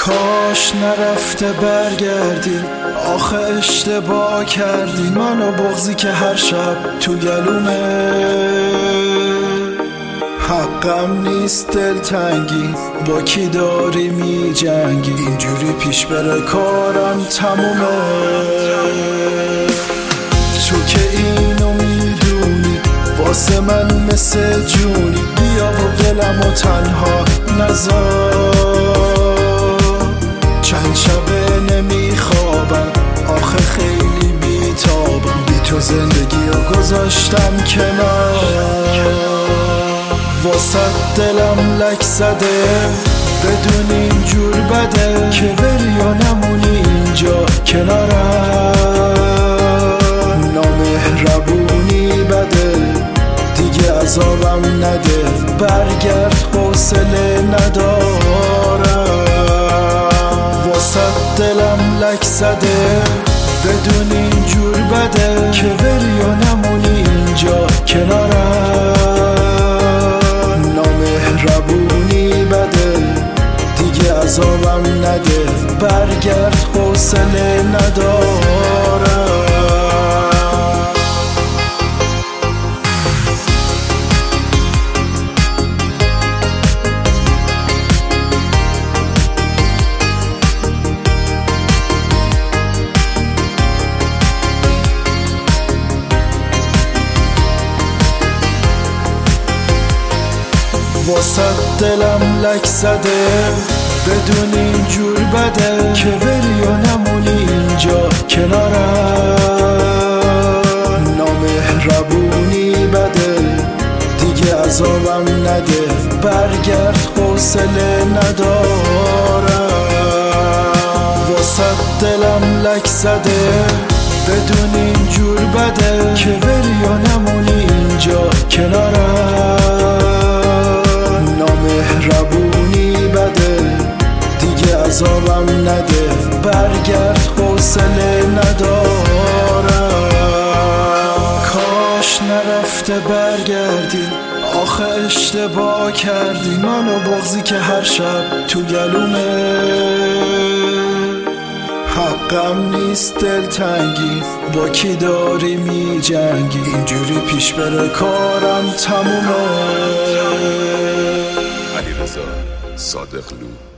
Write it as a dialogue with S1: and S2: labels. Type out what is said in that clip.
S1: کاش نرفته برگردی، آخه اشتباه کردی. منو بغضی که هر شب تو گلومه، حقم نیست دلتنگی. با کی داری می جنگی؟ اینجوری پیش بره کارم تمومه. تو که اینو میدونی واسه من مثل جونی، بیا و دلمو تنها نذار. چند شبه نمیخوابم، آخه خیلی بیتابم. بی تو زندگی رو گذاشتم کنار. واسه دلم لک زده، بدون اینجور بده که بری و نمونی اینجا کنارم. نامهربونی بده، دیگه عذابم نده. برگرد حوصله ندارم. واسه دلم لک زده، بدون اینجور بده که بری و نمونی اینجا کنارم. نامهربونی بده، دیگه عذابم نده. برگرد حوصله ندارم. واسه دلم لک زده، بدون اینجور بده که بری و نمونی اینجا کنارم. نامهربونی بده، دیگه عذابم نده. برگرد حوصله ندارم. واسه دلم لک زده، بدون اینجور بده که بری و نمونی اینجا کنارم. نامهربونی بده، دیگه عذابم نده. برگرد حوصله ندارم. کاش نرفته برگردی، آخه اشتباه کردی. منو بغضی که هر شب تو گلومه، حقم نیست دلتنگی. با کی داری می جنگی؟ اینجوری پیش بره کارم تمومه.
S2: علیرضا صادقلو.